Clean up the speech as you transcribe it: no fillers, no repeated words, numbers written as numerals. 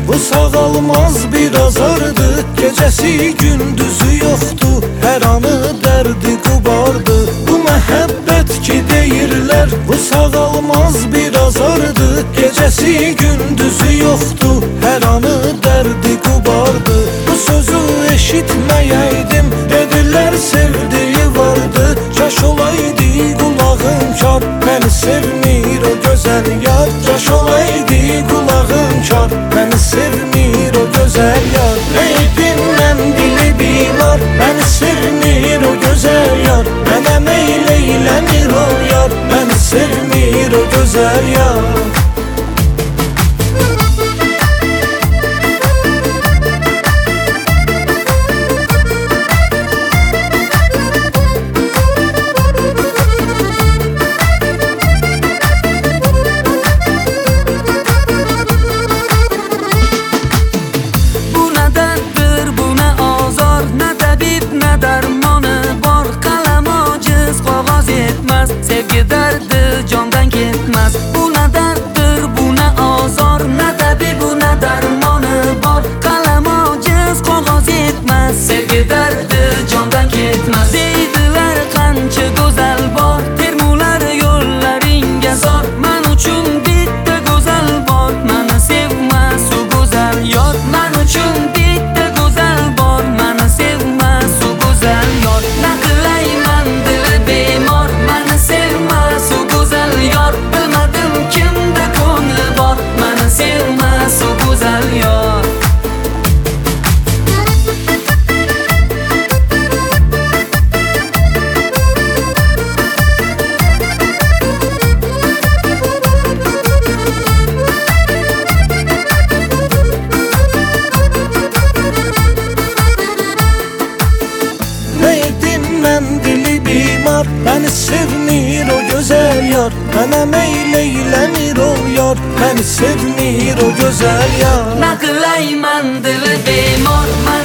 Bu sağalmaz bir azardı, gecesi gündüzü yoktu, her anı derdi kubardı. Bu mehabbet ki deyirler, bu sağalmaz bir azardı, gecesi gündüzü yoktu, her anı derdi kubardı. Bu sözü eşitmeyeydim, dediler sevdiği vardı. Caş olaydı kulağım kar, beni sevmir o güzel yar. Caş olaydı kulağım kar, beni sevmir o güzel yar. Eybinden dili bimar, beni sevmir o güzel yar. Bana meyleylenir o yar, beni sevmir o güzel yar. Sevgi derdi candan gitmez. Bu ne derttir, bu ne azar, ne tabi bu ne dermanı var. Kalem aciz kağız yetmez. Sevgi derdi candan gitmez. Deydiler qancha güzel var, termular yo'llaringga zor. Men uchun bitta güzel var, meni sevmas u güzel yor. Men uchun bitta güzel var, meni sevmas u güzel yor. Ne qilayman dili bemor, meni sevmas u güzel yor. Bilmadim kimda ko'ngli bor, meni sevmas u güzel yor. Neydim dili bimar, beni sevmir o güzel yar. Bana meyleylenir o yar, beni sevmir o güzel yar. Ne qilayman dili bemor,